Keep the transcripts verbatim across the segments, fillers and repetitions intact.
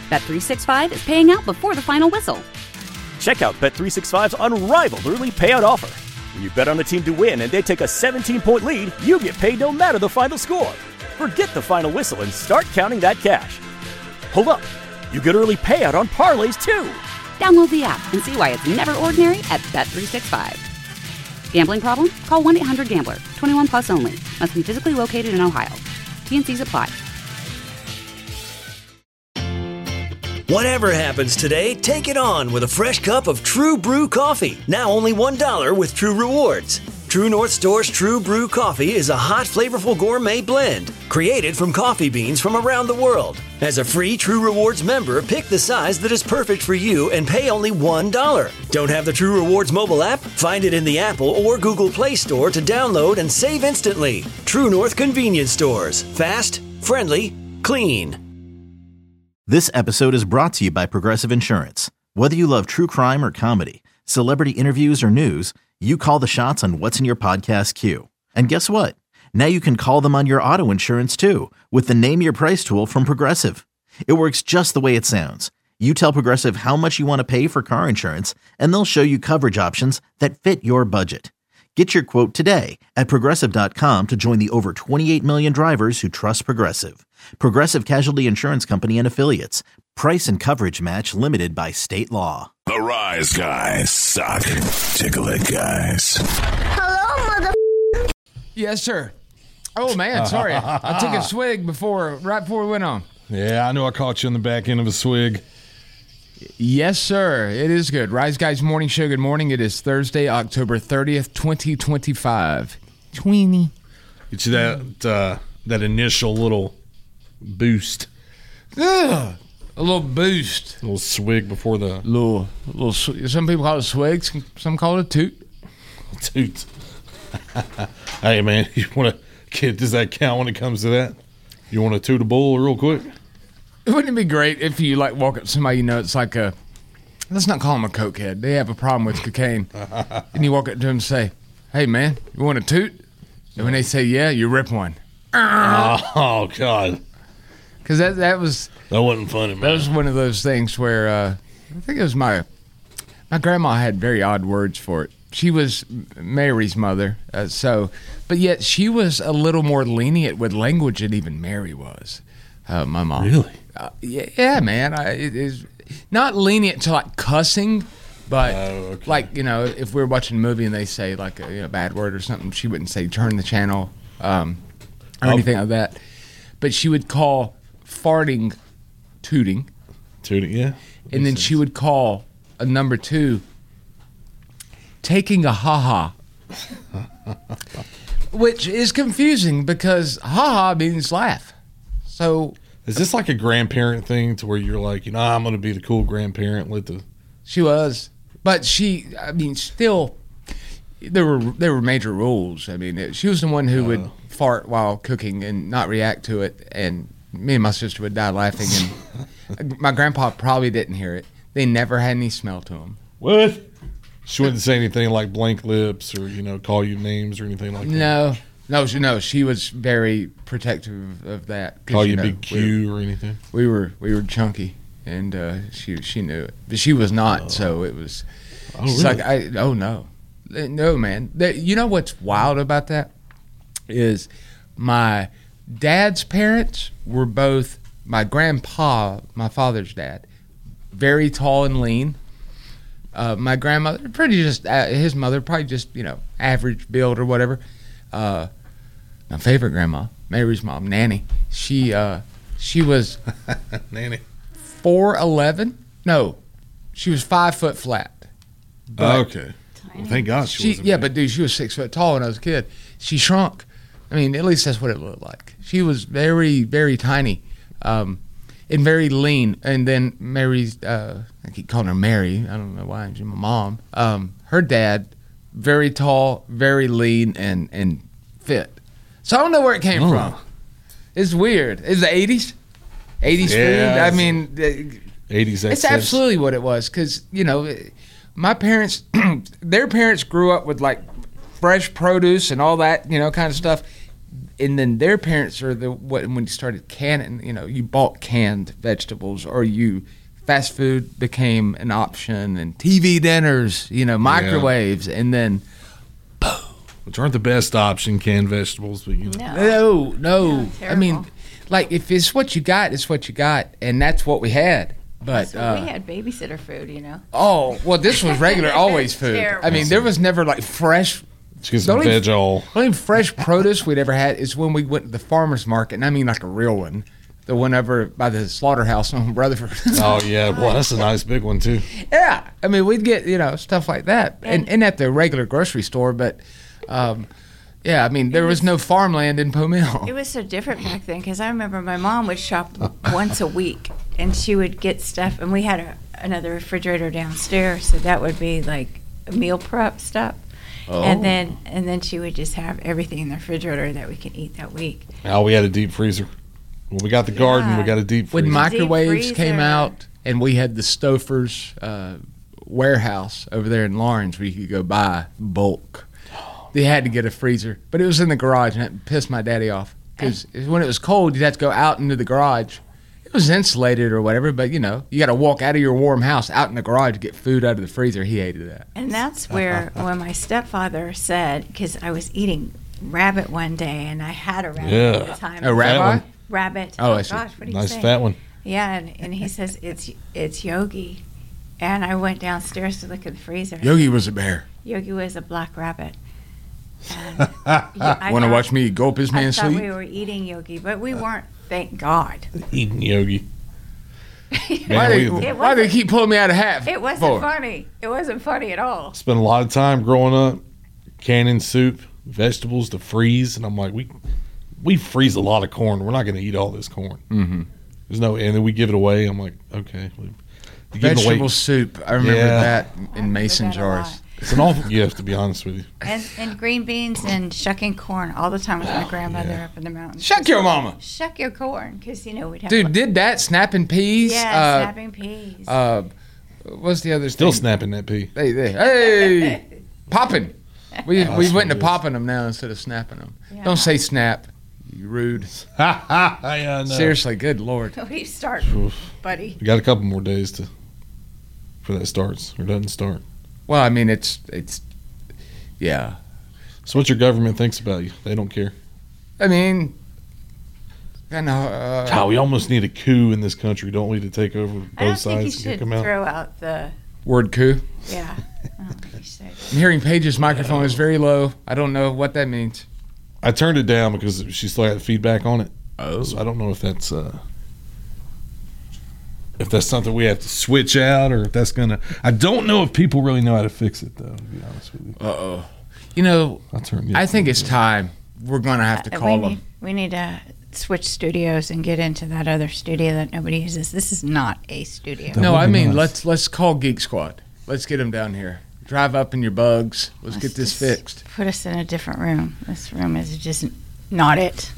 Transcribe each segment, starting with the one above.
Bet three sixty-five is paying out before the final whistle. Check out Bet three sixty-five's unrivaled early payout offer. When you bet on a team to win and they take a seventeen-point lead, you get paid no matter the final score. Forget the final whistle and start counting that cash. Hold up. You get early payout on parlays, too. Download the app and see why it's never ordinary at Bet three sixty-five. Gambling problem? Call one eight hundred gambler. twenty-one plus only. Must be physically located in Ohio. T N Cs apply. Whatever happens today, take it on with a fresh cup of True Brew coffee. Now only one dollar with True Rewards. True North Store's True Brew coffee is a hot, flavorful gourmet blend created from coffee beans from around the world. As a free True Rewards member, pick the size that is perfect for you and pay only one dollar. Don't have the True Rewards mobile app? Find it in the Apple or Google Play Store to download and save instantly. True North Convenience Stores. Fast, friendly, clean. This episode is brought to you by Progressive Insurance. Whether you love true crime or comedy, celebrity interviews or news, you call the shots on what's in your podcast queue. And guess what? Now you can call them on your auto insurance too with the Name Your Price tool from Progressive. It works just the way it sounds. You tell Progressive how much you want to pay for car insurance, and they'll show you coverage options that fit your budget. Get your quote today at Progressive dot com to join the over twenty-eight million drivers who trust Progressive. Progressive Casualty Insurance Company and Affiliates. Price and coverage match limited by state law. The Rise Guys suck. Tickle it, guys. Hello, mother. Yes, sir. Oh, man, sorry. I took a swig before, right before we went on. Yeah, I know I caught you on the back end of a swig. Yes, sir. It is good. Rise Guys Morning Show. Good morning. It is Thursday, October thirtieth, twenty twenty-five. Tweeny. Get you that uh, that initial little boost. Ugh. A little boost. A little swig before the... Little, little. Some people call it a swig. Some, some call it a toot. Toot. Hey, man, you want to get... Does that count when it comes to that? You want to toot a bull real quick? Wouldn't it be great if you, like, walk up to somebody you know, it's like a... Let's not call them a cokehead. They have a problem with cocaine. And you walk up to them and say, hey, man, you want a toot? And when they say, yeah, you rip one. Oh, God. Because that, that was... That wasn't funny, man. That was one of those things where, uh, I think it was my... My grandma had very odd words for it. She was Mary's mother, uh, so... But yet she was a little more lenient with language than even Mary was. Uh, my mom. Really? Uh, yeah, yeah, man. I, it is not lenient to like cussing, but oh, okay. like you know, if we were watching a movie and they say like a you know, bad word or something, she wouldn't say turn the channel um, or oh. anything like that. But she would call farting tooting, tooting, yeah. And then sense. She would call a number two taking a ha ha, which is confusing because ha ha means laugh. So is this like a grandparent thing to where you're like, you know, I'm going to be the cool grandparent? Let the she was, but she, I mean, still, there were there were major rules. I mean, it, she was the one who uh, would fart while cooking and not react to it, and me and my sister would die laughing. And my grandpa probably didn't hear it. They never had any smell to them. What? She wouldn't say anything like blank lips or you know call you names or anything like that. No. No, she, no, she was very protective of that. Call you, you know, Big Q we, or anything? We were we were chunky, and uh, she she knew it, but she was not. Oh. So it was. Oh, it's really? like I oh no, no man. That, you know what's wild about that is my dad's parents were both my grandpa, my father's dad, very tall and lean. Uh, my grandmother, pretty just uh, his mother, probably just you know average build or whatever. Uh, my favorite grandma, Mary's mom, Nanny. She uh, she was Nanny four eleven. No, she was five foot flat. Oh, okay, well, thank God she, she Yeah, big. But dude, she was six foot tall when I was a kid. She shrunk. I mean, at least that's what it looked like. She was very, very tiny, um, and very lean. And then Mary's, uh, I keep calling her Mary. I don't know why. She's my mom. Um, her dad. Very tall, very lean, and, and fit. So I don't know where it came oh. from. It's weird. It's the eighties? eighties yeah, food? I mean, eighties it's absolutely what it was. Because, you know, my parents, their parents grew up with, like, fresh produce and all that, you know, kind of stuff. and then their parents are the what when you started canning, you know, you bought canned vegetables, or you fast food became an option, and T V dinners, you know, microwaves, and then which aren't the best option, canned vegetables, but you know. no, no. No, I mean, terrible. like if it's what you got, it's what you got, and that's what we had. But So uh, we had babysitter food, you know. oh well, this was regular, always food. Terrible. I mean, there was never like fresh. Let's get some The only- veg all. The only fresh produce we'd ever had is when we went to the farmer's market, and I mean like a real one. The one over by the slaughterhouse on Rutherford. Oh, yeah. Boy, that's a nice big one, too. Yeah. I mean, we'd get, you know, stuff like that. And, And- and at the regular grocery store, but, um, yeah, I mean, there was, was- no farmland in Po Mill. It was so different back then because I remember my mom would shop once a week and she would get stuff, and we had a, another refrigerator downstairs, so that would be like meal prep stuff. Oh. And then and then she would just have everything in the refrigerator that we could eat that week. Oh, we had a deep freezer. When we got the garden, we Yeah. got a deep When freezer. microwaves came freezer. out, and we had the Stouffer's uh, warehouse over there in Lawrence where you could go buy bulk. They had to get a freezer, but it was in the garage, and it pissed my daddy off because when it was cold, you'd have to go out into the garage. It was insulated or whatever, but you know, you got to walk out of your warm house out in the garage to get food out of the freezer. He hated that. And that's where when my stepfather said, because I was eating rabbit one day and I had a rabbit Yeah. at the time. A rabbi? one. Rabbit. Oh, I see. gosh, what do you Nice say? fat one. Yeah, and, and he says it's it's Yogi, and I went downstairs to look in the freezer. Yogi was a bear. Yogi was a black rabbit. And yeah, I Want to thought- watch me gulp his I man thought sleep? we were eating Yogi, but we weren't. Thank God. Eating yogi. Why, Man, they, we- It why they wasn't- keep pulling me out of hat? It wasn't for? funny. It wasn't funny at all. Spent a lot of time growing up canning soup, vegetables to freeze, and I'm like, we we freeze a lot of corn. We're not going to eat all this corn. Mm-hmm. There's no, and then we give it away. I'm like, okay, we- you give it away. Vegetable soup. I remember Yeah. that I in mason remember that a jars. lot. It's an awful gift, to be honest with you. And, and green beans and shucking corn all the time with my grandmother yeah. up in the mountains. Shuck your mama. Shuck your corn, because, you know, we'd have... Dude, did that snapping peas? Yeah, uh, snapping peas. Uh, what's the other Still thing? snapping that pea. Hey, hey, hey, popping. We That's we what went it to is. popping them now instead of snapping them. Yeah. Don't say snap. You rude. yeah, I know. Seriously, good lord. we start, buddy. We got a couple more days to for that starts or doesn't start. Well, I mean, it's it's yeah. So what your government thinks about you? They don't care. I mean, kind of. Uh, God, we almost need a coup in this country, don't we, to take over both I don't think you sides and should kick them out? throw out the... word coup. Yeah. I don't think you should. I'm hearing Paige's microphone is very low. I don't know what that means. I turned it down because she still had feedback on it. Oh. So I don't know if that's uh, if that's something we have to switch out or if that's gonna. I don't know if people really know how to fix it though. To be honest with you, Uh oh. You know, I'll turn. I think it's time. We're gonna have to Uh, call we them. need, we need to switch studios and get into that other studio that nobody uses. This is not a studio. That No, would I be mean nice. let's let's call Geek Squad. Let's get them down here. Drive up in your bugs. Let's, Let's get this just fixed. Put us in a different room. This room is just not it.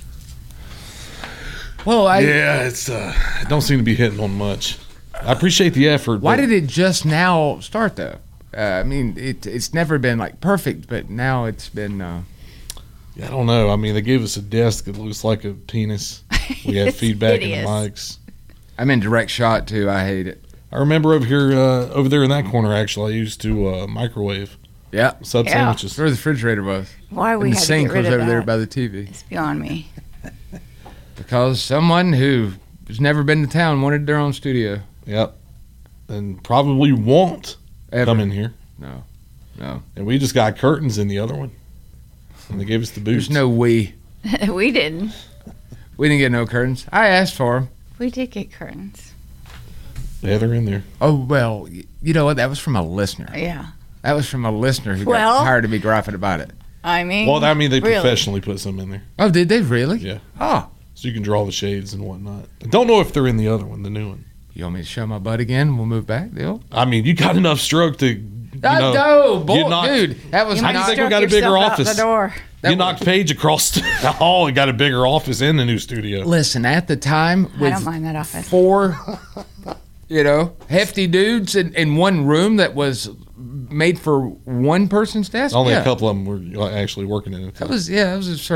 Well, I. yeah, it's uh, it don't seem to be hitting on much. I appreciate the effort. Why but did it just now start though? Uh, I mean, it it's never been like perfect, but now it's been. Uh, I don't know. I mean, they gave us a desk that looks like a penis. We had It's feedback in the hideous. mics. I'm in direct shot too. I hate it. I remember over here, uh, over there in that corner. Actually, I used to uh, microwave Yeah. sub Yeah. sandwiches. Where the refrigerator was. Why we and the had to sink get rid was of over there that. by the T V. It's beyond me. Because someone who has never been to town wanted their own studio. Yep, and probably won't Ever. come in here. No. No. And we just got curtains in the other one, and they gave us the boots. There's no we. We didn't. We didn't get no curtains. I asked for them. We did get curtains. Yeah, they're in there. Oh, well, y- you know what? That was from a listener. Yeah. That was from a listener who Well- got hired to be graphic about it. I mean. Well, I mean, they really. professionally put some in there, Oh, did they really? Yeah. Oh. so you can draw the shades and whatnot. I don't know if they're in the other one, the new one. You want me to show my butt again? We'll move back, deal? I mean, you got enough stroke to, you I know, know, boy, you knocked- dude. That was You How do you might not. think we stroke got a bigger yourself out office? The door. that you was- knocked Paige across the hall and got a bigger office in the new studio. Listen, at the time, I with don't mind that office. four, you know, hefty dudes in, in one room that was made for one person's desk. Only yeah. a couple of them were actually working in it. That was yeah, that was absurd.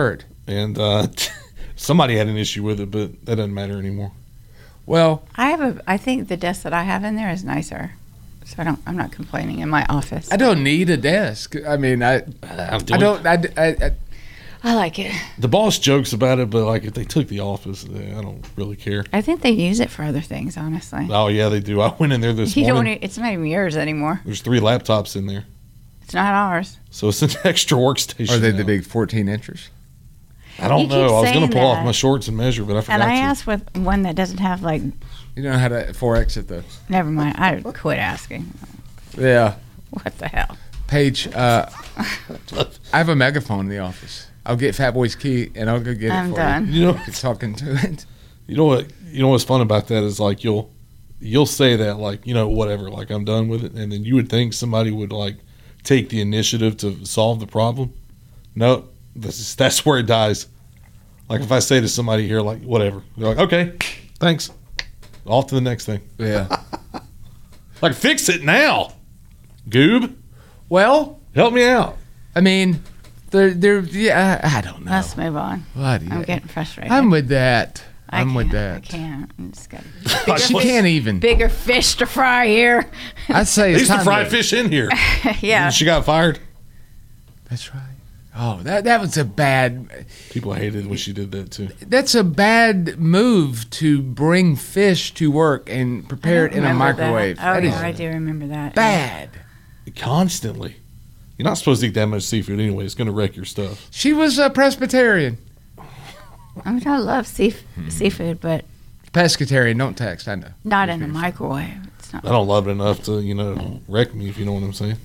and uh, somebody had an issue with it, but that doesn't matter anymore. Well, I have a. I think the desk that I have in there is nicer, so I don't. I'm not complaining in my office. I don't need a desk. I mean, I, I don't. I, I, I, I like it. The boss jokes about it, but like if they took the office, I don't really care. I think they use it for other things, honestly. Oh yeah, they do. I went in there this you morning. don't. e- It's not even yours anymore. There's three laptops in there, It's not ours. so it's an extra workstation. are they now. the big fourteen inchers? I don't You keep know. I was going saying to pull off that. my shorts and measure, but I forgot And I to. asked with one that doesn't have like. You don't know how to four X it though. Never mind. I quit asking. Yeah. What the hell? Paige, uh, I have a megaphone in the office. I'll get Fat Boy's key and I'll go get it I'm for done. you. You know, Talking to it. you know what? You know what's fun about that is like you'll you'll say that like you know whatever, like I'm done with it, and then you would think somebody would like take the initiative to solve the problem. No, this is, that's where it dies. Like if I say to somebody here like whatever, they're like okay, thanks, off to the next thing. Yeah. Like fix it now, goob. Well, Help me out. I mean, they're they're yeah. I, I don't know. Let's move on. What do you- I'm getting frustrated. I'm with that. I I'm with can't- that. I can't. I'm just got She can't even. bigger fish to fry here. I say They it's used to time fry to- fish in here. Yeah. She got fired. That's right. Oh, that that was a bad. People hated when she did that too. That's a bad move to bring fish to work and prepare it in a Remember that? microwave. Oh, That yeah, is I do remember that. bad. Constantly. You're not supposed to eat that much seafood anyway. It's going to wreck your stuff. She was a Presbyterian. I mean, I love sea- seafood, but Pescatarian. Don't text. I know. not in the microwave. It's not. I don't love it enough to, you know, wreck me, if you know what I'm saying.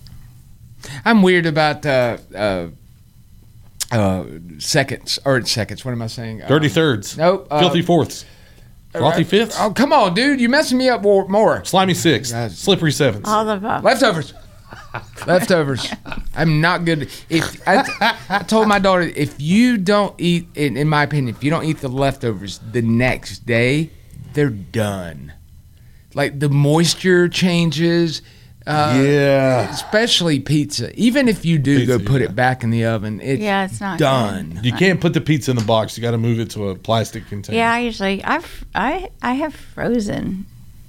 I'm weird about uh, uh, uh, seconds or seconds. What am I saying? Dirty Um, thirds. Nope. uh, Filthy fourths. Frothy fifths. Oh, come on, dude. You're messing me up more. more. Slimy sixths. Guys. Slippery sevenths. All the above. Leftovers. Leftovers. I'm not good. If I, I told my daughter, if you don't eat, in, in my opinion, if you don't eat the leftovers the next day, they're done. Like the moisture changes. Uh, Yeah. Especially pizza. Even if you do Pizza, go put yeah. it back in the oven, it's, Yeah, it's not done. You can't put the pizza in the box. You got to move it to a plastic container. Yeah, I usually I've I I have frozen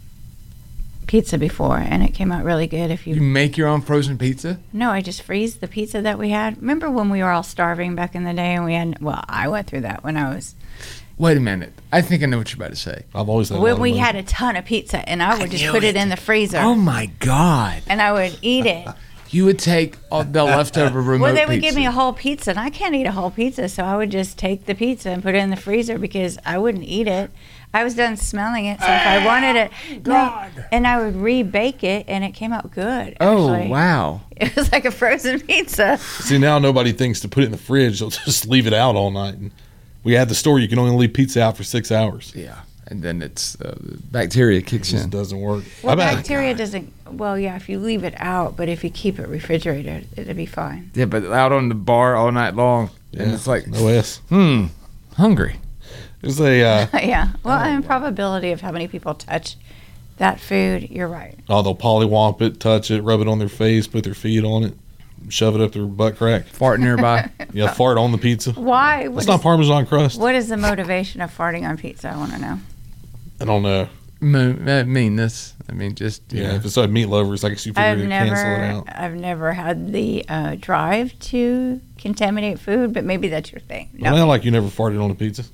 pizza before, and it came out really good. If you, You make your own frozen pizza? no, I just freeze the pizza that we had. Remember when we were all starving back in the day, and we had well, I went through that when I was Wait a minute. I think I know what you're about to say. I've always had a lot when of we money. had a ton of pizza, and I would just knew put it. it. in the freezer, Oh my God. and I would eat it. You would take all the leftover remote Well, they would pizza. give me a whole pizza, and I can't eat a whole pizza, so I would just take the pizza and put it in the freezer because I wouldn't eat it. I was done smelling it, so if I wanted it, no, and I would rebake it, and it came out good. Oh, actually. wow. It was like a frozen pizza. See, now nobody thinks to put it in the fridge. They'll just leave it out all night. And we had the store. You can only leave pizza out for six hours. Yeah. And then it's uh, bacteria kicks It just in. doesn't work. Well, I've had- bacteria doesn't. Well, yeah, if you leave it out, but if you keep it refrigerated, it'll be fine. Yeah, but out on the bar all night long. And Yeah, it's like, no S. hmm, hungry. There's a uh, Yeah. Well, and probability of how many people touch that food, you're right. oh, they'll polywomp it, touch it, rub it on their face, put their feet on it, shove it up their butt crack. Fart nearby. Yeah, fart on the pizza. Why? It's What not is, Parmesan crust. what is the motivation of farting on pizza? I want to know. I don't know. Mo- uh, meanness. I mean, just, you Yeah, know. if it's like meat lovers, I guess you figure I've to cancel it never, out. I've never had the uh, drive to contaminate food, but maybe that's your thing. Well, No. not like you never farted on a pizza.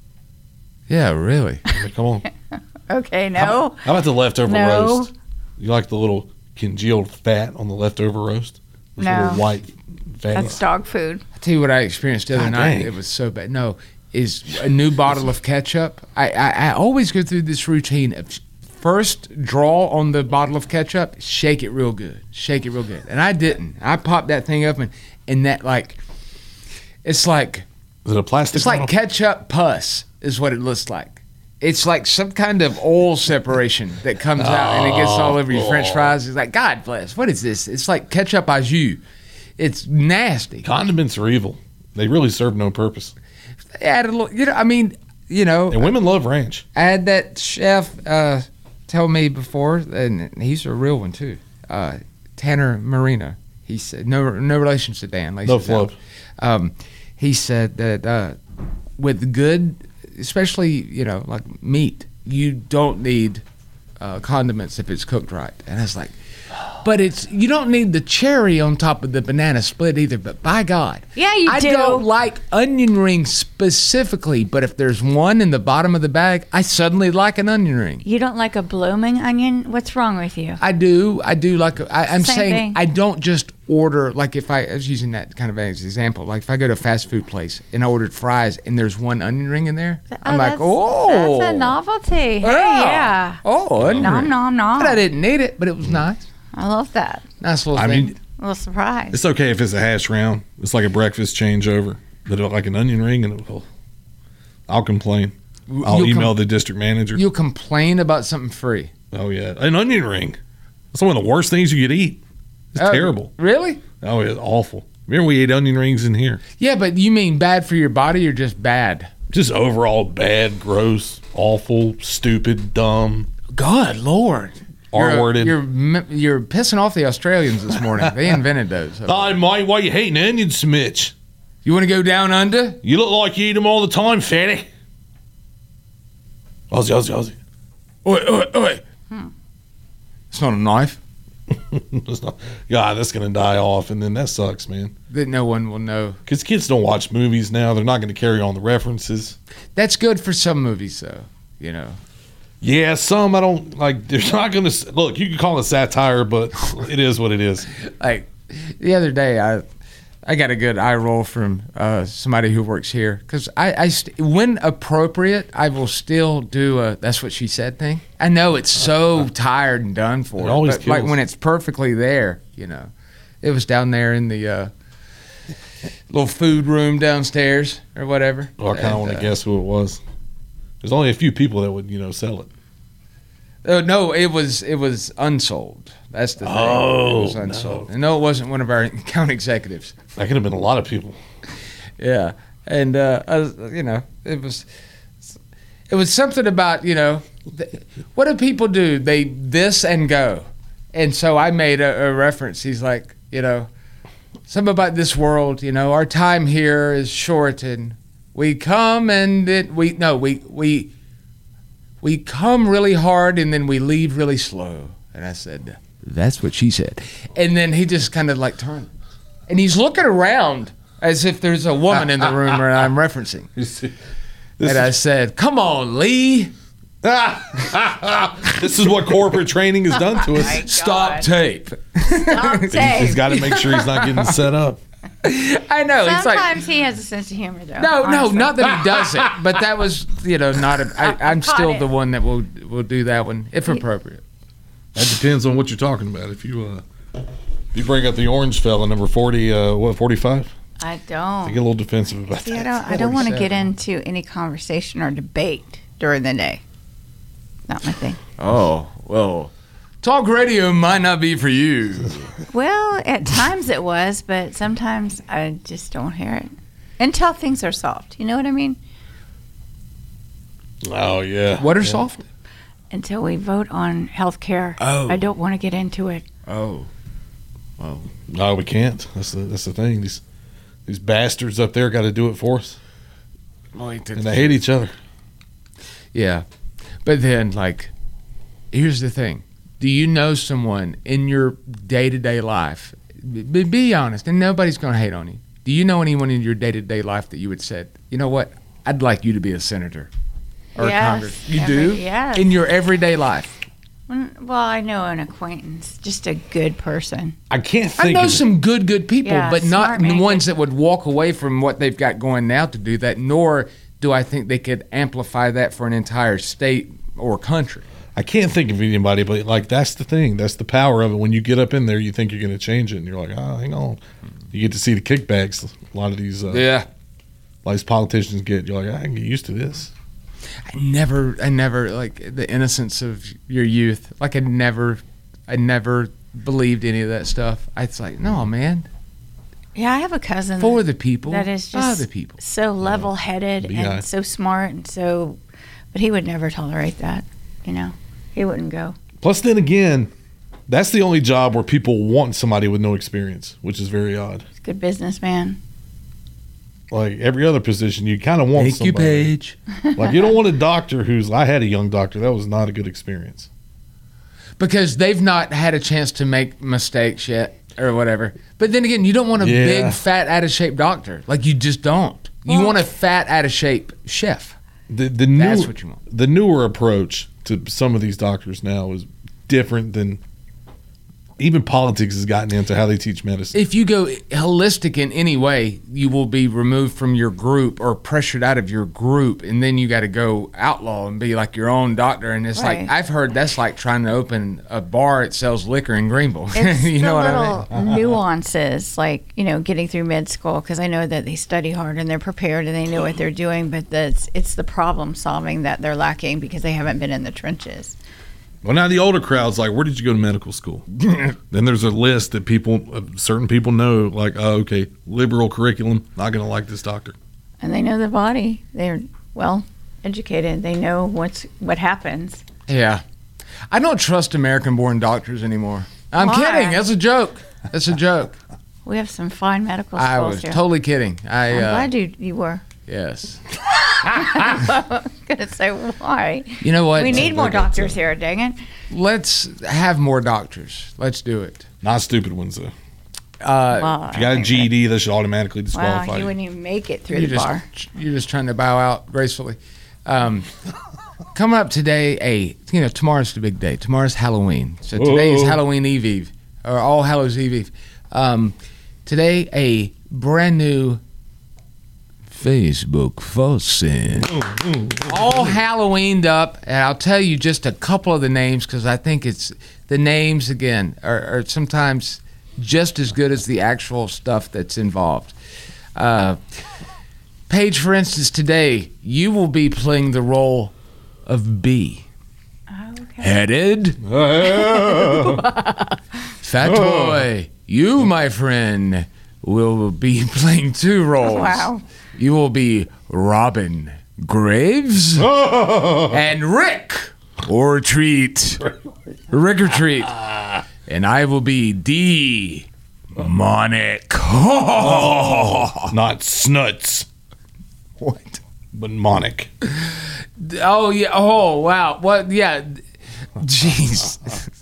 Yeah, really. I mean, come on. Okay, no. How about the leftover No. roast? You like the little congealed fat on the leftover roast? Those No. little white fat. That's dog food. I'll tell you what I experienced the other God night. dang. It was so bad. No, is a new bottle of ketchup. I, I, I always go through this routine of first draw on the bottle of ketchup, shake it real good. Shake it real good. And I didn't. I popped that thing up and, and that like, it's like, Is it a plastic it's like bottle? ketchup pus is what it looks like. It's like some kind of oil separation that comes out and it gets all over your French fries. It's like, God bless. What is this? It's like ketchup au jus. It's nasty. Condiments are evil. They really serve no purpose. Add a little, you know, I mean, you know, And women love ranch. I had that chef uh, tell me before, and he's a real one too. Uh, Tanner Marino. He said no, no relation to Dan. No Lacey's flub. out. Um, he said that uh, with good, especially, you know, like meat, you don't need uh, condiments if it's cooked right. And I was like, but it's you don't need the cherry on top of the banana split either. But by God, Yeah, you I do. don't like onion rings specifically. But if there's one in the bottom of the bag, I suddenly like an onion ring. You don't like a blooming onion? What's wrong with you? I do. I do like. I, I'm Same saying thing. I don't just order like if I, I was using that kind of as an example. Like if I go to a fast food place and I ordered fries and there's one onion ring in there, I'm like, that's, oh, that's a novelty. Hey, yeah. yeah. Oh, onion Nom, ring. nom, nom. But I didn't need it. But it was nice. I love that. Nice little I thing. mean, A little surprise. it's okay if it's a hash brown. It's like a breakfast changeover. But like an onion ring, and it, I'll complain. I'll You'll email com- the district manager. You'll complain about something free. Oh yeah, an onion ring. That's one of the worst things you could eat. It's Oh, terrible. Really? Oh, it's awful. Remember we ate onion rings in here. Yeah, but you mean bad for your body or just bad? Just overall bad, gross, awful, stupid, dumb, God, Lord. You're- R-worded. You're, m- you're pissing off the Australians this morning. They invented those. Hi, mate. Why you hating onions so much? You want to go down under? You look like you eat them all the time, fatty. Ozzy, Ozzy, Ozzy. Oi, oi, oi. It's not a knife. It's not, God, that's going to die off, and then that sucks, man. That no one will know. Because kids don't watch movies now. They're not going to carry on the references. That's good for some movies, though. You know. Yeah, some I don't like. They're not going to look. You can call it satire, but it is what it is. Like the other day, I I got a good eye roll from uh, somebody who works here because I, I st- when appropriate, I will still do a "that's what she said" thing. I know it's so tired and done for, It always but like kills. when it's perfectly there, you know. It was down there in the uh, little food room downstairs or whatever. Well, I kind of And, want to uh, guess who it was. There's only a few people that would, you know, sell it. Oh no, it was it was unsold. That's the thing. Oh, it was unsold. And no, it wasn't one of our account executives. That could have been a lot of people. Yeah, and uh, I was, you know, it was it was something about you know, th- what do people do? They this and go, and so I made a, a reference. He's like, you know, something about this world. You know, our time here is short, and we come and it we no we we we come really hard and then we leave really slow. And I said, that's what she said. And then he just kind of like turned, and he's looking around as if there's a woman in the room where I'm referencing. And I said, come on, Lee. This is what corporate training has done to us. Stop tape. Stop He's tape. got to make sure he's not getting set up. I know. It's like, Sometimes he has a sense of humor, though. no, no, honestly. not that he doesn't, but that was, you know, not a, I, I'm caught still it. the one that will will do that one if appropriate. That depends on what you're talking about. If you uh, if you bring up the orange fella, number forty, uh, what forty-five? I I get don't. a little defensive about See, I that. don't, I don't want to get forty-seven. into any conversation or debate during the day. Not my thing. Oh, well, talk radio might not be for you. Well, at times it was, but sometimes I just don't hear it until things are solved. You know what I mean? Oh yeah. What are Yeah. soft? Until we vote on health care. Oh. I don't want to get into it. Oh. No, we can't. That's the that's the thing. These these bastards up there got to do it for us, and they hate each other. Yeah. But then, like, here's the thing. Do you know someone in your day-to-day life, be, be honest, and nobody's going to hate on you. Do you know anyone in your day-to-day life that you would say, you know what, I'd like you to be a senator or Yes, a Congress? You every- do? yes. In your everyday life. Mm, Well, I know an acquaintance, just a good person. I can't I think. know of, some good, good people, Yeah, but not smart the man, ones good- that would walk away from what they've got going now to do that, nor do I think they could amplify that for an entire state or country. I can't think of anybody, but like that's the thing. That's the power of it. When you get up in there, you think you're going to change it, and you're like, oh, hang on. You get to see the kickbacks. A lot of these, uh, Yeah. a lot of these politicians get. You're like, I can get used to this. I never, I never, like, the innocence of your youth. Like, I never, I never believed any of that stuff. I was like, no, man, Yeah, I have a cousin for the people, that is by just the people. so level-headed B I. and so smart and so, but he would never tolerate that. You know, he wouldn't go. Plus, then again, that's the only job where people want somebody with no experience, which is very odd. He's a good businessman. like every other position, you kind of want Thank you, somebody. Paige. Like you don't want a doctor who's. I had a young doctor. That was not a good experience. Because they've not had a chance to make mistakes yet or whatever. But then again, you don't want a Yeah. big, fat, out of shape doctor. Like you just don't. You Well- want a fat, out of shape chef. The the new, That's what you want. The newer approach to some of these doctors now is different than even politics has gotten into how they teach medicine. If you go holistic in any way, you will be removed from your group or pressured out of your group, and then you got to go outlaw and be like your own doctor. And it's Right. like I've heard that's like trying to open a bar that sells liquor in Greenville. It's you know the what little I mean? nuances, like, you know, getting through med school, because I know that they study hard and they're prepared and they know what they're doing, but that's, it's the problem solving that they're lacking because they haven't been in the trenches. Well, now the older crowd's like, where did you go to medical school? Then there's a list that people, uh, certain people know, like, oh, okay, liberal curriculum, not going to like this doctor. And they know the body. They're well educated. They know what's what happens. Yeah. I don't trust American-born doctors anymore. I'm Why? kidding. That's a joke. That's a joke. We have some fine medical schools I was here. totally kidding. I I'm uh, glad you you were. yes. I'm gonna say why. You know what? We need more doctors here. Dang it. Let's have more doctors. Let's do it. Not stupid ones, though. Uh, Well, If you got a G E D, that should automatically wow, disqualify you you. wouldn't even make it through you're the just bar. you're just trying to bow out gracefully. Um, coming up today, a you know tomorrow's the big day. Tomorrow's Halloween, so today is Whoa. Halloween Eve Eve or All Hallows Eve Eve. Um, today, a brand new Facebook faucet. All Halloweened up, and I'll tell you just a couple of the names because I think it's the names again are, are sometimes just as good as the actual stuff that's involved. Uh, Paige, for instance, today you will be playing the role of B. Okay. Headed, fat boy. You, my friend, will be playing two roles. Wow. You will be Robin Graves and Rick or Treat. Rick or Treat. And I will be D. Monic. Not snuts, What? but monic. Oh, yeah. Oh, wow. What? Yeah. Jeez.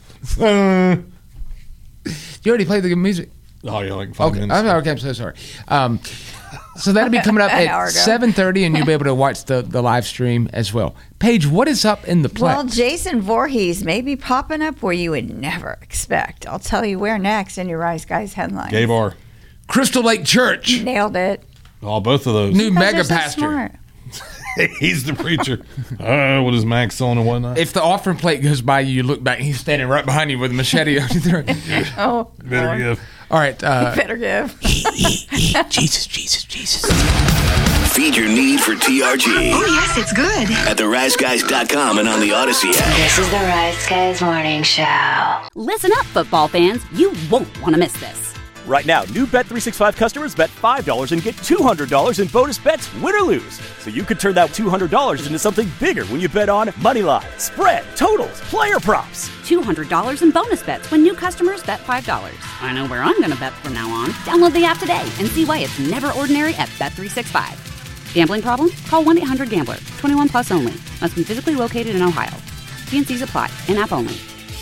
You already played the music. Oh, yeah, like five Okay, minutes. I'm, okay, I'm so sorry. Um, so that'll be coming up An hour at ago. seven thirty, and you'll be able to watch the, the live stream as well. Paige, what is up in the play? Well, Jason Voorhees may be popping up where you would never expect. I'll tell you where next in your Rise Guys headline. Gay bar. Crystal Lake Church, Nailed it. Oh, both of those. new Because mega you're so pastor. smart. He's the preacher. Uh, with his max on and whatnot. If the offering plate goes by you, you look back, and he's standing right behind you with a machete on your throat. Oh, Better Lord. give. All right. Uh, Better give. Jesus, Jesus, Jesus. Feed your need for T R G Oh, yes, it's good. at the rise guys dot com and on the Odyssey app. This is the Rise Guys Morning Show. Listen up, football fans. You won't want to miss this. Right now, new Bet three sixty-five customers bet five dollars and get two hundred dollars in bonus bets, win or lose. So you could turn that two hundred dollars into something bigger when you bet on money line, spread, totals, player props. two hundred dollars in bonus bets when new customers bet five dollars. I know where I'm going to bet from now on. Download the app today and see why it's never ordinary at Bet three sixty-five. Gambling problem? Call one eight hundred gambler. twenty-one plus only. Must be physically located in Ohio. T N Cs apply. In-app only.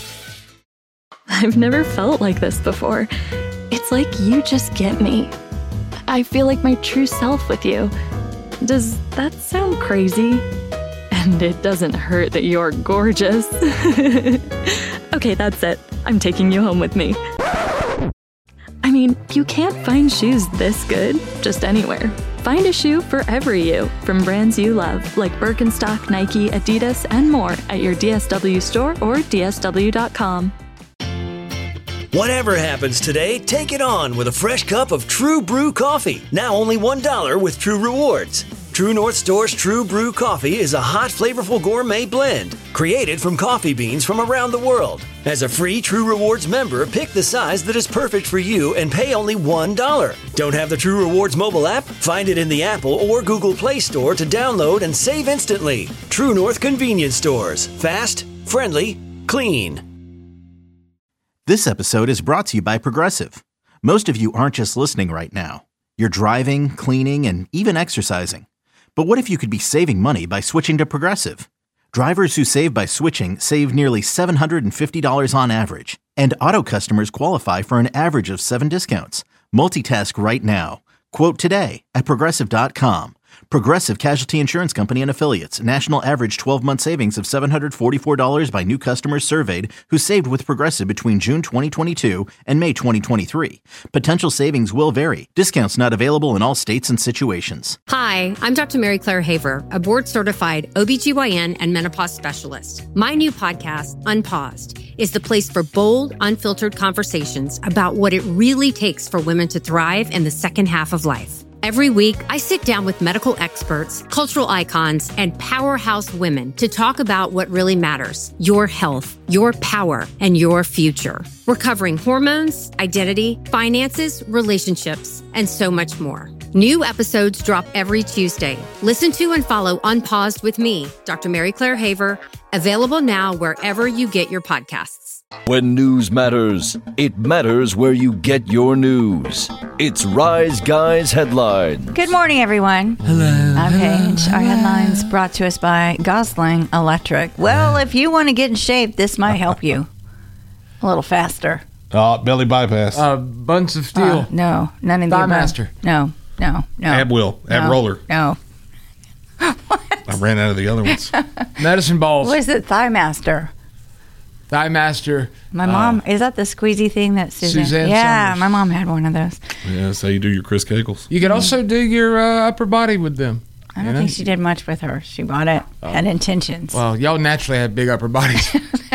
I've never felt like this before. It's like you just get me. I feel like my true self with you. Does that sound crazy? And it doesn't hurt that you're gorgeous. Okay, that's it. I'm taking you home with me. I mean, you can't find shoes this good just anywhere. Find a shoe for every you from brands you love, like Birkenstock, Nike, Adidas, and more at your D S W store or D S W dot com. Whatever happens today, take it on with a fresh cup of True Brew coffee. Now only one dollar with True Rewards. True North Store's True Brew coffee is a hot, flavorful gourmet blend created from coffee beans from around the world. As a free True Rewards member, pick the size that is perfect for you and pay only one dollar. Don't have the True Rewards mobile app? Find it in the Apple or Google Play Store to download and save instantly. True North Convenience Stores. Fast, friendly, clean. This episode is brought to you by Progressive. Most of you aren't just listening right now. You're driving, cleaning, and even exercising. But what if you could be saving money by switching to Progressive? Drivers who save by switching save nearly seven hundred fifty dollars on average. And auto customers qualify for an average of seven discounts. Multitask right now. Quote today at Progressive dot com. Progressive Casualty Insurance Company and Affiliates. National average twelve-month savings of seven hundred forty-four dollars by new customers surveyed who saved with Progressive between June twenty twenty-two and May twenty twenty-three. Potential savings will vary. Discounts not available in all states and situations. Hi, I'm Doctor Mary Claire Haver, a board-certified O B G Y N and menopause specialist. My new podcast, Unpaused, is the place for bold, unfiltered conversations about what it really takes for women to thrive in the second half of life. Every week, I sit down with medical experts, cultural icons, and powerhouse women to talk about what really matters: your health, your power, and your future. We're covering hormones, identity, finances, relationships, and so much more. New episodes drop every Tuesday. Listen to and follow Unpaused with me, Doctor Mary Claire Haver, available now wherever you get your podcasts. When news matters, it matters where you get your news. It's Rise Guys Headlines. Good morning, everyone. Hello. I'm Paige. Our headlines brought to us by Gosling Electric. Well, if you want to get in shape, this might help you a little faster. Uh, belly bypass. Uh, Buns of Steel. Uh, no, none of the Thigh above. Master. No, no, no. Ab wheel. Ab no, roller. No. I ran out of the other ones. Medicine balls. What is it? Thigh Master. Thigh Master. My mom, uh, is that the squeezy thing that Suzanne? Suzanne yeah, Summers. my mom had one of those. Yeah, that's how you do your Chris Kegels. You could also do your uh, upper body with them. I don't you know? think she did much with her. She bought it, Oh. had intentions. Well, y'all naturally have big upper bodies.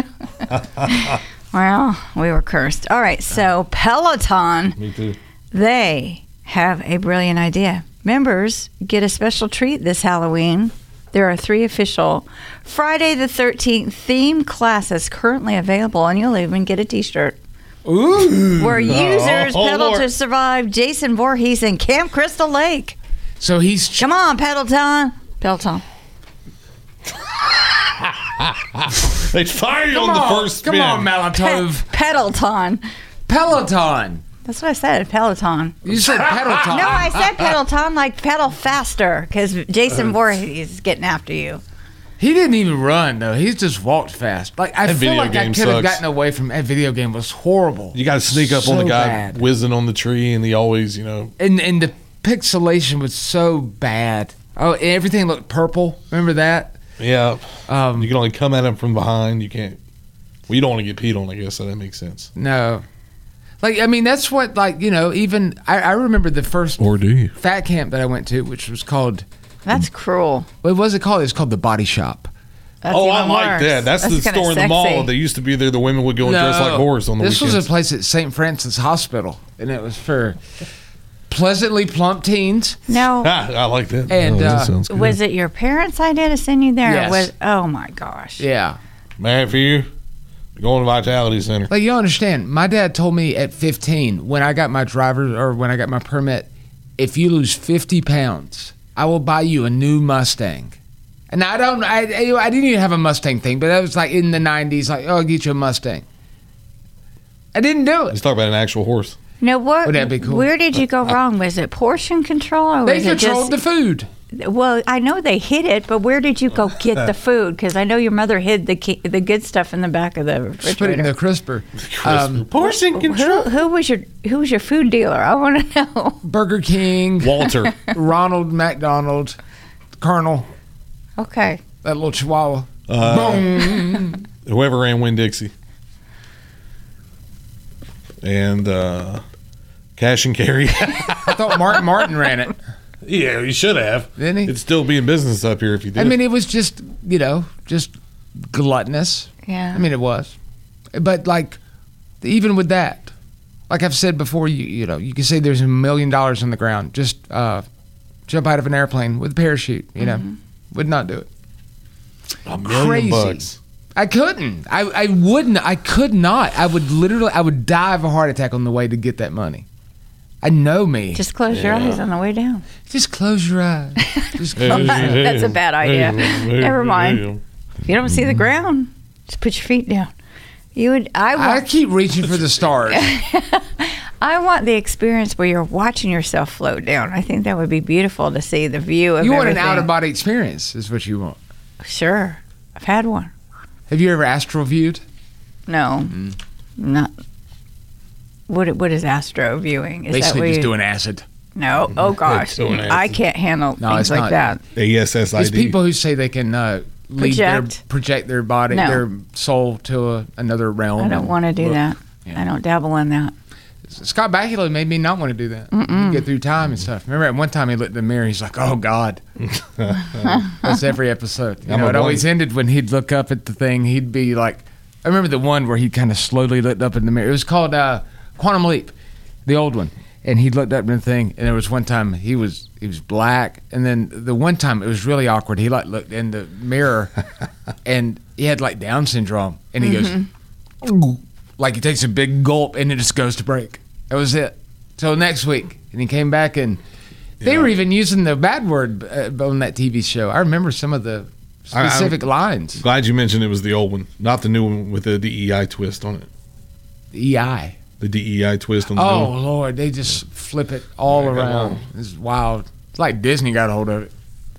Well, we were cursed. All right, so Peloton. Me too. They have a brilliant idea. Members get a special treat this Halloween. There are three official Friday the thirteenth theme classes currently available, and you'll even get a T-shirt. Ooh. Where users Oh, pedal Lord. to survive Jason Voorhees in Camp Crystal Lake. So he's... Ch- Come on, Peloton. Peloton. They fire you Come on the on, first come spin. on, Malatov. Pe- Peloton. Peloton. That's what I said, Peloton. You said Peloton. No, I said Peloton, like pedal faster, because Jason Voorhees is getting after you. He didn't even run, though. He just walked fast. Like I That feel video like I game could have sucks. gotten away from that video game. Was horrible. You got to sneak up on So the guy bad. whizzing on the tree, and he always, you know. And and the pixelation was so bad. Oh, and everything looked purple. Remember that? Yeah. Um, you can only come at him from behind. You can't. Well, you don't want to get peed on, I guess, so that makes sense. No. Like, I mean, that's what, like, you know, even, I, I remember the first Or do you? fat camp that I went to, which was called, That's cruel. what was it called? It's called The Body Shop. That's oh, I even like worse. that. That's, the kinda store in the sexy. mall. They used to be there. The women would go and dress like whores on the This weekends. was a place at Saint Francis Hospital, and it was for pleasantly plump teens. No. Ah, I like that. And, oh, that uh, sounds good. Was it your parents' idea to send you there? Yes. Was, oh, my gosh. Yeah. Mad for you? Going to Vitality Center. Like, you understand, my dad told me at fifteen, when I got my driver's, or when I got my permit, if you lose fifty pounds, I will buy you a new Mustang. And I don't, I, I didn't even have a Mustang thing, but that was like in the nineties, like, oh, I'll get you a Mustang. I didn't do Let's it. talk about an actual horse. No, what? Would that be cool? Where did you go wrong? Was it portion control? Or They was it controlled just, the food. Well, I know they hid it, but where did you go get the food? Because I know your mother hid the ki- the good stuff in the back of the Just put it in refrigerator. the crisper. Um, Portion Who, who was your Who was your food dealer? I want to know. Burger King, Walter. Ronald McDonald, Colonel, Okay. that little chihuahua. Uh, Boom. Whoever ran Winn-Dixie. And uh, Cash and Carry. I thought Martin Martin ran it. Yeah, you should have. Didn't he? It'd still be in business up here if you did. I mean, it was just, you know, just gluttonous. Yeah. I mean, it was. But, like, even with that, like I've said before, you you know, you can say there's a million dollars on the ground. Just uh, jump out of an airplane with a parachute, you know. Mm-hmm. Would not do it. a million Crazy. bucks. I couldn't. I, I wouldn't. I could not. I would literally, I would die of a heart attack on the way to get that money. I know me. Just close your eyes on the way down. Just close your eyes. Just close your eyes. That's a bad idea. Never mind. If you don't see the ground, just put your feet down. You would. I I would. keep reaching for the stars. I want the experience where you're watching yourself float down. I think that would be beautiful to see the view of You want everything. an out-of-body experience is what you want. Sure. I've had one. Have you ever astral viewed? No. Mm. Not. What What is astro viewing? Is Basically that just you, doing acid. No. Oh, gosh. I can't handle no, things it's like not. that. A S S I D. It's people who say they can uh, lead Project. their, project their body, No. their soul to a, another realm. I don't want to do Look, that. yeah. I don't dabble in that. Scott Bakula made me not want to do that. Mm-mm. You get through time and stuff. Remember at one time he looked in the mirror, he's like, oh, God. That's every episode. You I'm know, a it boy. always ended when he'd look up at the thing. He'd be like, I remember the one where he kind of slowly looked up in the mirror. It was called uh, Quantum Leap, the old one. And he looked up in the thing, and there was one time he was he was black, and then the one time it was really awkward. He like looked in the mirror, and he had like Down syndrome, and he Mm-hmm. goes, like he takes a big gulp, and it just goes to break. That was it. Till next week, and he came back, and they Yeah. were even using the bad word uh, on that T V show. I remember some of the I- specific I'm lines. Glad you mentioned it was the old one, not the new one with the D E I twist on it. E I. The D E I twist on the Oh new one. Lord, they just flip it all Yeah, come around. on. It's wild. It's like Disney got a hold of it.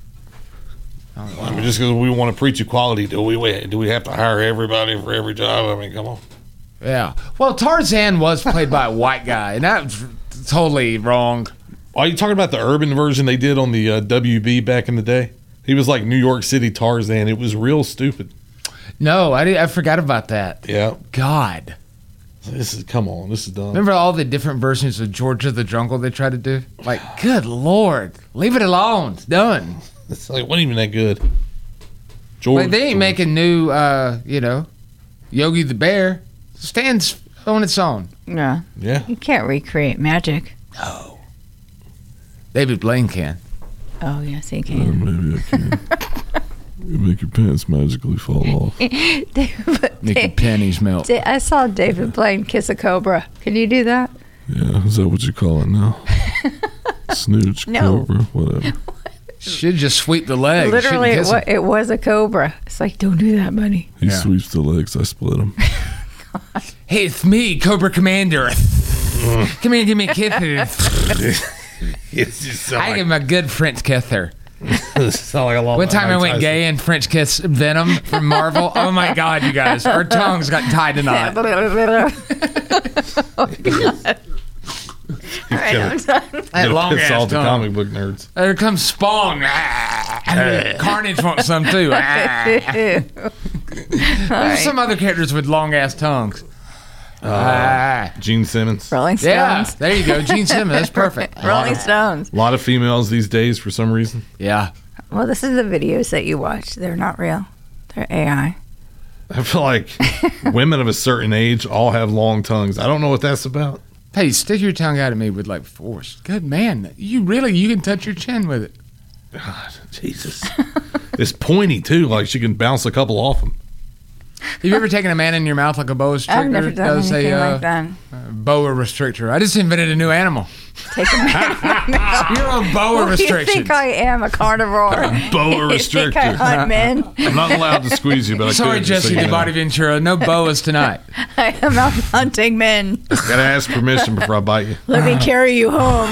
I mean, just because we want to preach equality, do we? Wait, do we have to hire everybody for every job? I mean, come on. Yeah. Well, Tarzan was played by a white guy, and that was totally wrong. Are you talking about the urban version they did on the uh, W B back in the day? He was like New York City Tarzan. It was real stupid. No, I, did, I forgot about that. Yeah. God. This is, come on, this is dumb. Remember all the different versions of George of the Jungle they tried to do? Like, good Lord. Leave it alone. It's done. It's like, wasn't even that good. George. Like, they ain't George. making new, uh, you know, Yogi the Bear. Stands on its own. Yeah. Yeah. You can't recreate magic. No. David Blaine can. Oh, yes, he Uh, can. maybe I can. You make your pants magically fall off. David, Make your panties melt. Da- I saw David Blaine kiss a cobra. Can you do that? Yeah, is that what you call it now? Snooch, No. cobra, whatever. Should just sweep the legs. Literally, it, Shouldn't kiss wa- 'em. it was a cobra. It's like, don't do that, buddy. He Yeah. sweeps the legs, I split them. Hey, it's me, Cobra Commander. Come here and give me a kiss. It's just I give him a good French kisser. It's not like a lot One of time I Mike went Tyson. gay and French kiss Venom from Marvel. Oh my God, you guys. Our tongues got tied to knot. Oh, God. All right, I'm done. That It'll long piss ass off the tongue. comic book nerds. There comes Spawn. Carnage wants some too. There's some other characters with long ass tongues. Ah. Gene Simmons. Rolling Stones. Yeah, there you go. Gene Simmons. That's perfect. Rolling Stones. A lot of females these days for some reason. Yeah. Well, this is the videos that you watch. They're not real. They're A I. I feel like women of a certain age all have long tongues. I don't know what that's about. Hey, stick your tongue out at me with like force. Good man. You really, you can touch your chin with it. God, Jesus. It's pointy too. Like she can bounce a couple off them. Have you ever taken a man in your mouth like a boa restrictor? I've never done Does anything a, uh, like that. uh, boa restrictor. I just invented a new animal. Take a man. You're a boa You restriction. think I am a carnivore? Boa You think I restrictor. hunt men? I'm not allowed to squeeze you, but I Sorry, could, just so Jesse, you the know. body Ventura. No boas tonight. I am out hunting men. Gotta ask permission before I bite you. Let me carry you home.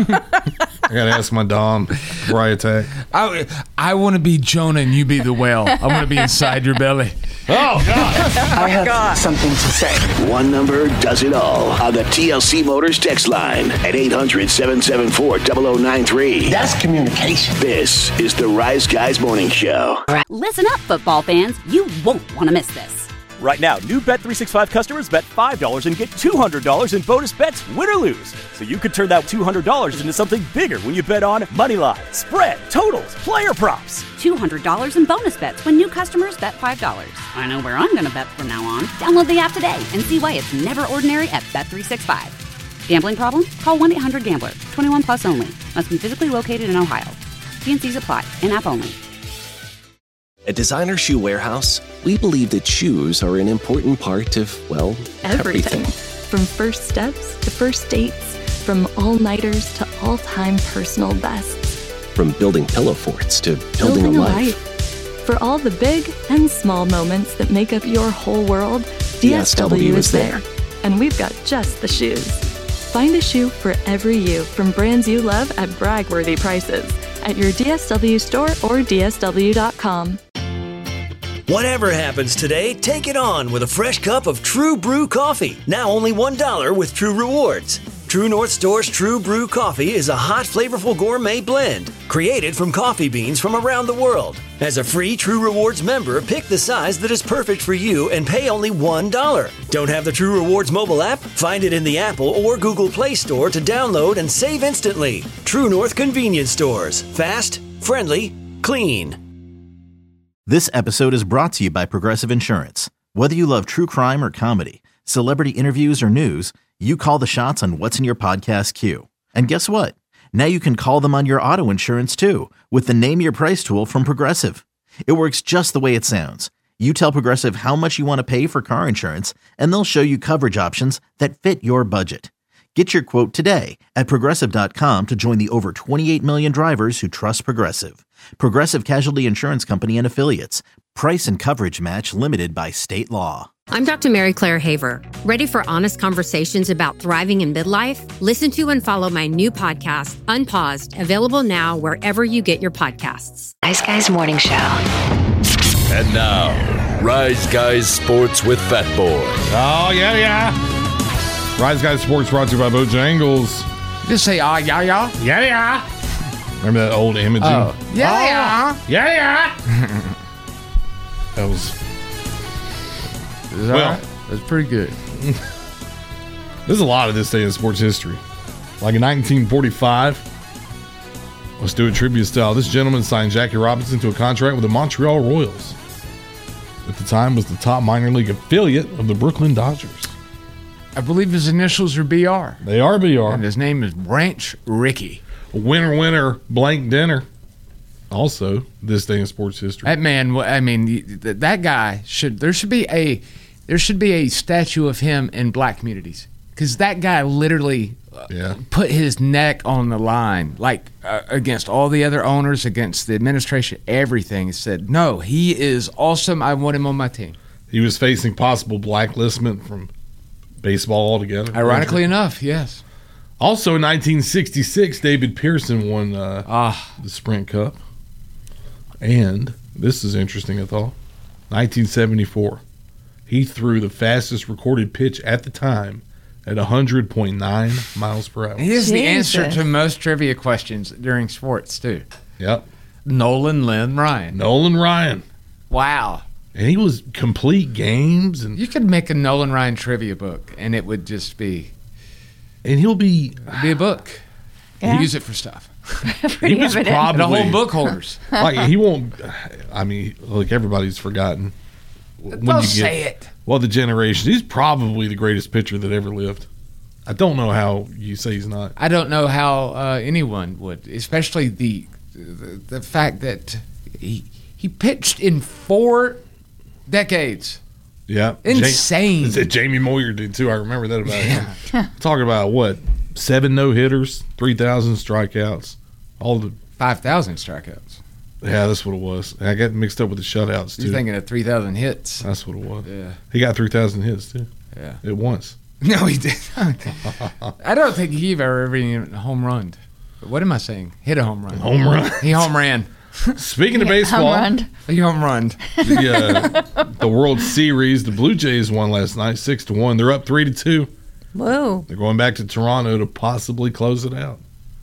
I gotta ask my dom before I attack. I, I want to be Jonah and you be the whale. I want to be inside your belly. Oh God! I have God. something to say. One number does it all on the T L C Motors text line at eight hundred, seven seven four, zero zero nine three. That's communication. This is the Rise Guys Morning Show. Listen up, football fans. You won't want to miss this. Right now, new Bet three sixty-five customers bet five dollars and get two hundred dollars in bonus bets, win or lose. So you could turn that two hundred dollars into something bigger when you bet on moneyline, spread, totals, player props. two hundred dollars in bonus bets when new customers bet five dollars. I know where I'm going to bet from now on. Download the app today and see why it's never ordinary at Bet three sixty-five. Gambling problem? Call one eight hundred gambler. twenty-one plus only. Must be physically located in Ohio. T and C's apply. In-app only. At Designer Shoe Warehouse, we believe that shoes are an important part of, well, Everything. everything. From first steps to first dates, from all-nighters to all-time personal bests. From building pillow forts to building, a life. For all the big and small moments that make up your whole world, D S W, is there. And we've got just the shoes. Find a shoe for every you from brands you love at brag-worthy prices at your D S W store or D S W dot com. Whatever happens today, take it on with a fresh cup of True Brew coffee. Now only one dollar with True Rewards. True North Store's True Brew coffee is a hot, flavorful gourmet blend created from coffee beans from around the world. As a free True Rewards member, pick the size that is perfect for you and pay only one dollar. Don't have the True Rewards mobile app? Find it in the Apple or Google Play Store to download and save instantly. True North Convenience Stores. Fast, friendly, clean. This episode is brought to you by Progressive Insurance. Whether you love true crime or comedy, celebrity interviews or news, you call the shots on what's in your podcast queue. And guess what? Now you can call them on your auto insurance too with the Name Your Price tool from Progressive. It works just the way it sounds. You tell Progressive how much you want to pay for car insurance, and they'll show you coverage options that fit your budget. Get your quote today at Progressive dot com to join the over twenty-eight million drivers who trust Progressive. Progressive Casualty Insurance Company and Affiliates. Price and coverage match limited by state law. I'm Doctor Mary Claire Haver. Ready for honest conversations about thriving in midlife? Listen to and follow my new podcast, Unpaused, available now wherever you get your podcasts. Rise Guys Morning Show. And now, Rise Guys Sports with Fat Boy. Oh, yeah, yeah. Rise Guys Sports brought to you by Bojangles. Just say, ah, yeah, yeah. Yeah, yeah. Remember that old imaging? Oh. Yeah, oh. yeah. Yeah, yeah. That was... Is that well, right? That's pretty good. There's a lot of this day in sports history. Like in nineteen forty-five, let's do it trivia style. This gentleman signed Jackie Robinson to a contract with the Montreal Royals. At the time, was the top minor league affiliate of the Brooklyn Dodgers. I believe his initials are B R. They are B R. And his name is Branch Rickey. Winner, winner, blank dinner. Also, this day in sports history. That man, I mean, that guy should, there should be a, there should be a statue of him in black communities. Because that guy literally yeah. put his neck on the line, like uh, against all the other owners, against the administration, everything. He said, no, he is awesome. I want him on my team. He was facing possible blacklistment from baseball altogether. Ironically enough, yes. Also in nineteen sixty-six, David Pearson won uh, ah. the Sprint Cup. And this is interesting, I thought. nineteen seventy-four, he threw the fastest recorded pitch at the time at one hundred point nine miles per hour. He is the answer to most trivia questions during sports, too. Yep. Nolan Lynn Ryan. Nolan Ryan. Wow. And he was complete games. And you could make a Nolan Ryan trivia book, and it would just be... And he'll be... It'd be a book. Yeah. Use it for stuff. He was probably... The whole book holders. Like, he won't... I mean, like, everybody's forgotten. When Don't you get, say it. Well, the generation. He's probably the greatest pitcher that ever lived. I don't know how you say he's not. I don't know how uh, anyone would, especially the, the the fact that he he pitched in four decades. Yeah. Insane. Jamie, Jamie Moyer did, too. I remember that about yeah. him. Talking about, what, seven no-hitters, three thousand strikeouts, all the... five thousand strikeouts. Yeah, that's what it was. I got mixed up with the shutouts, too. You're thinking of three thousand hits. That's what it was. Yeah. He got three thousand hits, too. Yeah. At once. No, he did. I don't think he ever ever even home run. What am I saying? Hit a home run. Home run. He home ran. Speaking of baseball, home he home run. The, uh, the World Series, the Blue Jays won last night, six to one. They're up three to two. Whoa! They're going back to Toronto to possibly close it out.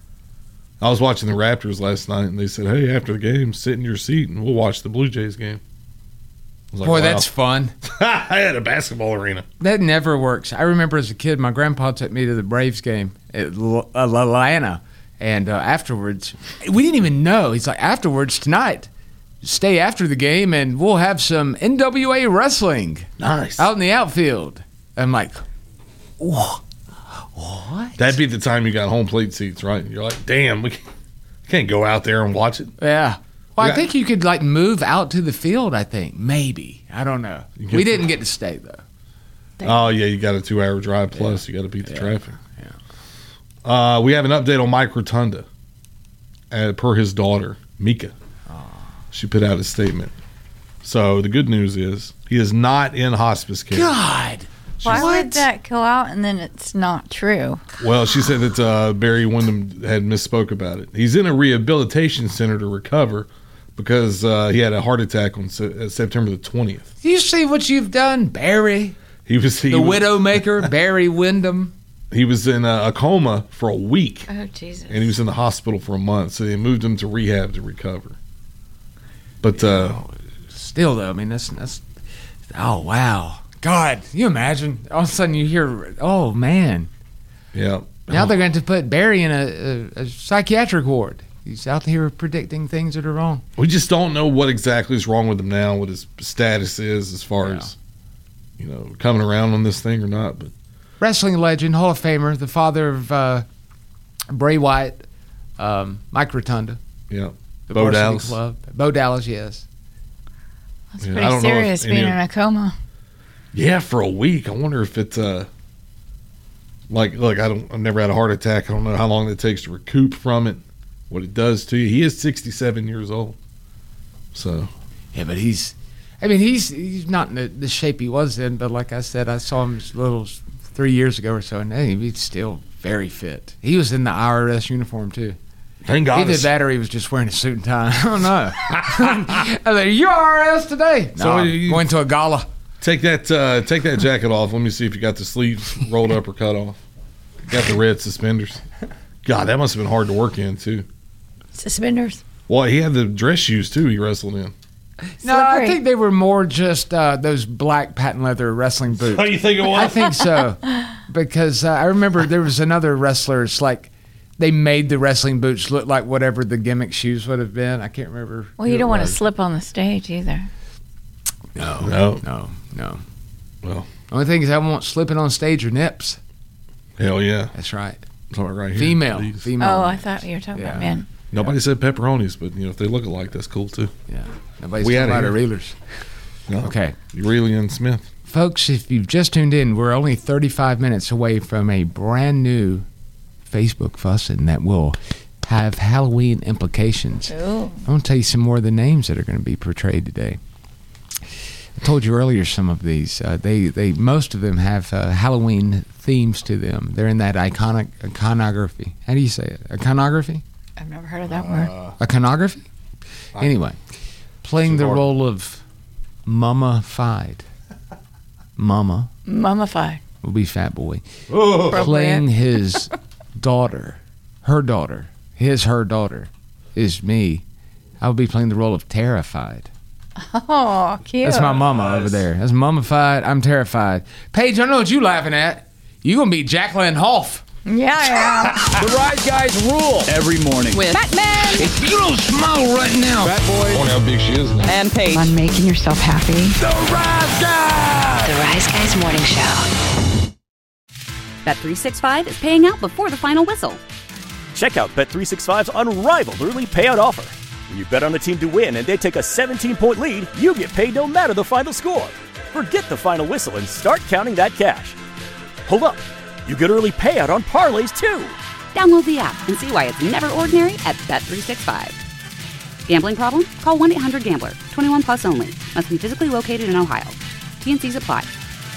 I was watching the Raptors last night, and they said, "Hey, after the game, sit in your seat, and we'll watch the Blue Jays game." Like, Boy, wow. That's fun. I had a basketball arena. That never works. I remember as a kid, my grandpa took me to the Braves game at Atlanta, and uh, afterwards, we didn't even know. He's like, afterwards tonight, stay after the game, and we'll have some N W A wrestling. Nice. Out in the outfield. I'm like, what? That'd be the time you got home plate seats, right? You're like, damn, we can't go out there and watch it. Yeah. Well, yeah. I think you could, like, move out to the field, I think. Maybe. I don't know. We didn't get to stay, though. Oh, yeah, you got a two-hour drive plus. Yeah. You got to beat the yeah. traffic. Yeah. Uh, we have an update on Mike Rotunda, uh, per his daughter, Mika. Oh. She put out a statement. So the good news is he is not in hospice care. God! Why would that go out and then it's not true? Well, she said that uh, Barry Windham had misspoke about it. He's in a rehabilitation center to recover because uh, he had a heart attack on se- September the twentieth. Do you see what you've done, Barry? He was he the was, Widowmaker, Barry Windham. He was in a, a coma for a week. Oh, Jesus. And he was in the hospital for a month, so they moved him to rehab to recover. But uh, still, though, I mean, that's that's. Oh wow, God! Can you imagine? All of a sudden, you hear, "Oh man." Yeah. Now oh. they're going to put Barry in a, a, a psychiatric ward. He's out here predicting things that are wrong. We just don't know what exactly is wrong with him now, what his status is as far yeah. as, you know, coming around on this thing or not. But wrestling legend, Hall of Famer, the father of uh, Bray Wyatt, um, Mike Rotunda. Yeah. The Bo Varsity Dallas. Club. Bo Dallas, yes. That's yeah, pretty serious being in a coma. Yeah, for a week. I wonder if it's uh, like, look, I don't, I've never had a heart attack. I don't know how long it takes to recoup from it, what it does to you. He is sixty-seven years old. So. Yeah, but he's, I mean, he's he's not in the, the shape he was in, but like I said, I saw him a little three years ago or so, and hey, he's still very fit. He was in the I R S uniform, too. Thank God. Either that or he was just wearing a suit and tie. I don't know. I was like, you R S today? No, so you, going to a gala. Take that uh, take that jacket off. Let me see if you got the sleeves rolled up or cut off. Got the red suspenders. God, that must have been hard to work in, too. Suspenders? Well, he had the dress shoes, too, he wrestled in. No, I think they were more just uh, those black patent leather wrestling boots. Oh, you think it was? I think so. Because uh, I remember there was another wrestler, it's like, they made the wrestling boots look like whatever the gimmick shoes would have been. I can't remember. Well, you don't want to slip on the stage either. No, no, no, no. Well, the only thing is I won't slipping on stage or nips. Hell yeah, that's right. Talking right here, female, please. female. Oh, I thought you were talking yeah. about men. Nobody yeah. said pepperonis, but you know if they look alike, that's cool too. Yeah, nobody's we talking about here. reelers. No. Okay, Reilly and Smith, folks. If you've just tuned in, we're only thirty-five minutes away from a brand new Facebook fussin' that will have Halloween implications. Ooh. I'm going to tell you some more of the names that are going to be portrayed today. I told you earlier some of these. Uh, they, they, most of them have uh, Halloween themes to them. They're in that iconic iconography. How do you say it? Iconography? I've never heard of that word. Uh, iconography? Anyway, playing the role of mummified. Mama. Mummified. Will be Fat Boy. Oh. Playing his daughter, her daughter, his, her daughter, is me. I will be playing the role of Terrified. Oh, cute. That's my mama nice. Over there. That's mummified. I'm terrified. Paige, I know what you laughing at. You gonna be Jacqueline Hoff. Yeah, yeah. The Rise Guys rule every morning with Batman. If you don't smile right now, Fat Boy. I wonder how big she is now. And Paige. On making yourself happy. The Rise Guys. The Rise Guys Morning Show. Bet three sixty-five is paying out before the final whistle. Check out Bet three sixty-five's unrivaled early payout offer. When you bet on a team to win and they take a seventeen-point lead, you get paid no matter the final score. Forget the final whistle and start counting that cash. Hold up. You get early payout on parlays, too. Download the app and see why it's never ordinary at Bet three sixty-five. Gambling problem? Call one eight hundred gambler. twenty-one plus only. Must be physically located in Ohio. T N Cs apply.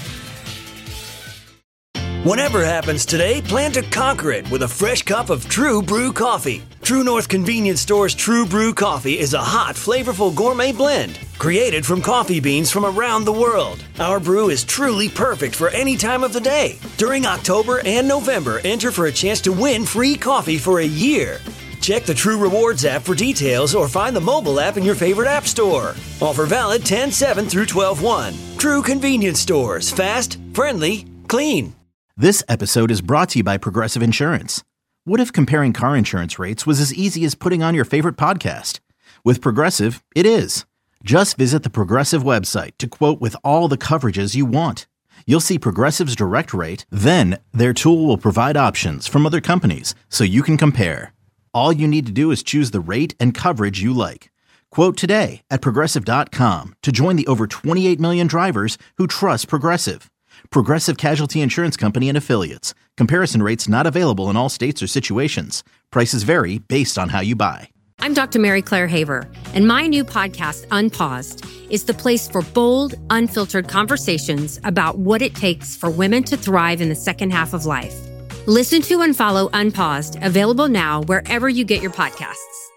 Whatever happens today, plan to conquer it with a fresh cup of True Brew coffee. True North Convenience Store's True Brew coffee is a hot, flavorful gourmet blend created from coffee beans from around the world. Our brew is truly perfect for any time of the day. During October and November, enter for a chance to win free coffee for a year. Check the True Rewards app for details or find the mobile app in your favorite app store. Offer valid ten seven through twelve one. True Convenience Stores. Fast, friendly, clean. This episode is brought to you by Progressive Insurance. What if comparing car insurance rates was as easy as putting on your favorite podcast? With Progressive, it is. Just visit the Progressive website to quote with all the coverages you want. You'll see Progressive's direct rate, then their tool will provide options from other companies so you can compare. All you need to do is choose the rate and coverage you like. Quote today at Progressive dot com to join the over twenty-eight million drivers who trust Progressive. Progressive Casualty Insurance Company and Affiliates. Comparison rates not available in all states or situations. Prices vary based on how you buy. I'm Doctor Mary Claire Haver, and my new podcast, Unpaused, is the place for bold, unfiltered conversations about what it takes for women to thrive in the second half of life. Listen to and follow Unpaused, available now wherever you get your podcasts.